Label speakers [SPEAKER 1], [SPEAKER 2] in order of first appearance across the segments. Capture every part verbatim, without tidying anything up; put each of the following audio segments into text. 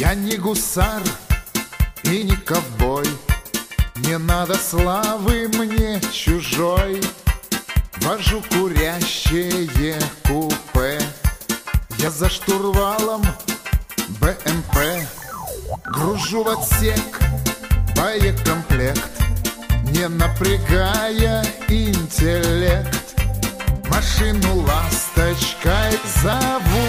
[SPEAKER 1] Я не гусар и не ковбой, не надо славы мне чужой. Вожу курящее купе, я за штурвалом бэ эм пэ. Гружу в отсек боекомплект, не напрягая интеллект. Машину ласточкой зову,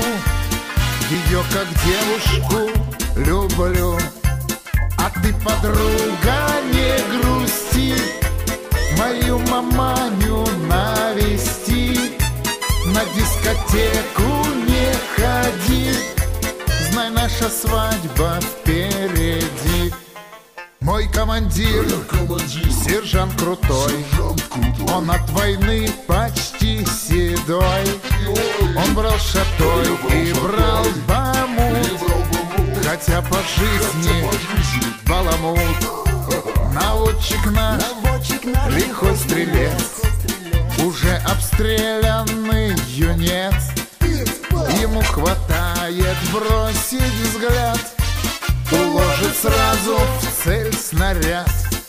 [SPEAKER 1] ее как девушку люблю. А ты, подруга, не грусти, мою маманю навести. На дискотеку не ходи, знай, наша свадьба впереди. Мой командир, сержант крутой, он от войны почти седой. Он брал шатой и брал бамут, хотя по жизни баламут. Наводчик наш, лихой стрелец, уже обстрелянный юнец. Ему хватает бросить взгляд, уложит сразу в цель снаряд.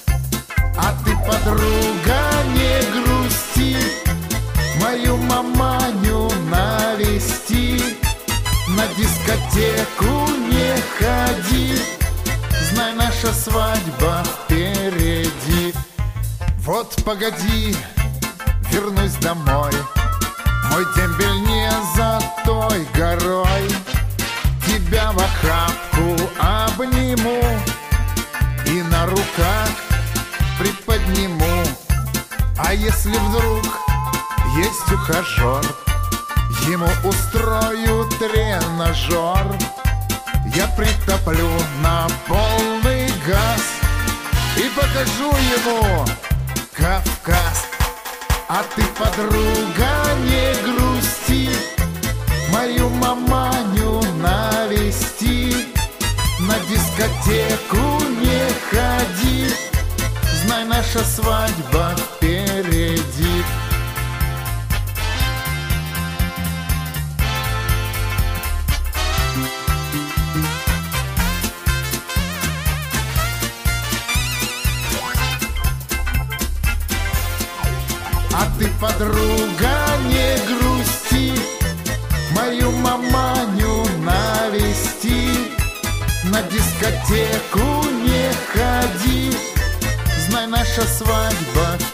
[SPEAKER 1] А ты, подруга, не грусти, мою маманю навести. На дискотеку не ходи, знай, наша свадьба впереди. Вот погоди, вернусь домой, мой дембель не за той горой. Тебя в охапку обниму и на руках приподниму. А если вдруг есть ухажер, ему устрою тренажер. Я притоплю на полный газ и покажу ему Кавказ. А ты, подруга, не грусти, мою маманю навести. На дискотеку не ходи, знай, наша свадьба впереди. А ты, подруга, не грусти, мою маманю навести. На дискотеку не ходи, знай, наша свадьба